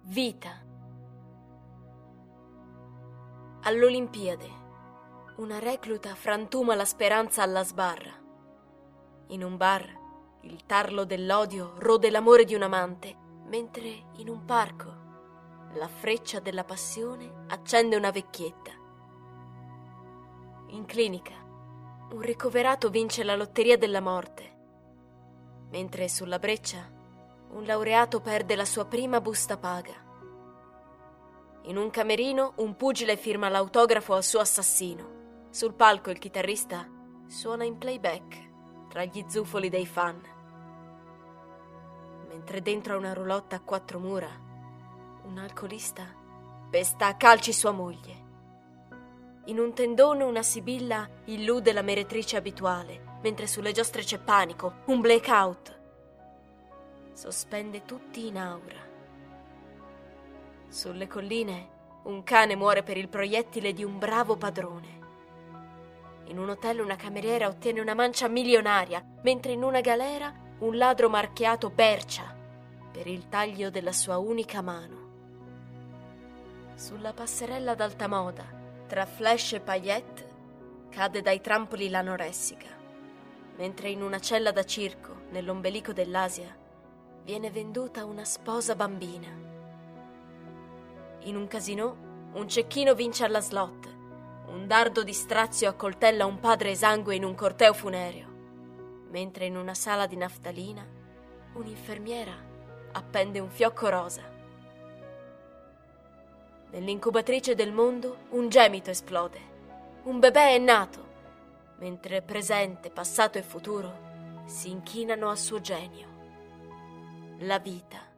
Vita. All'Olimpiade, una recluta frantuma la speranza alla sbarra. In un bar, il tarlo dell'odio rode l'amore di un amante, mentre in un parco la freccia della passione accende una vecchietta. In clinica, un ricoverato vince la lotteria della morte, mentre sulla breccia un laureato perde la sua prima busta paga. In un camerino un pugile firma l'autografo al suo assassino. Sul palco il chitarrista suona in playback tra gli zufoli dei fan. Mentre dentro a una roulotte a quattro mura un alcolista pesta a calci sua moglie. In un tendone una sibilla illude la meretrice abituale, mentre sulle giostre c'è panico, un blackout. Sospende tutti in aura. Sulle colline un cane muore per il proiettile di un bravo padrone. In un hotel una cameriera ottiene una mancia milionaria, mentre in una galera un ladro marchiato percia per il taglio della sua unica mano. Sulla passerella d'alta moda, tra flash e paillette, cade dai trampoli l'anoressica, mentre in una cella da circo, nell'ombelico dell'Asia, viene venduta una sposa bambina. In un casinò, un cecchino vince alla slot, un dardo di strazio accoltella un padre esangue in un corteo funereo, mentre in una sala di naftalina un'infermiera appende un fiocco rosa. Nell'incubatrice del mondo un gemito esplode, un bebè è nato, mentre presente, passato e futuro si inchinano al suo genio. La vita.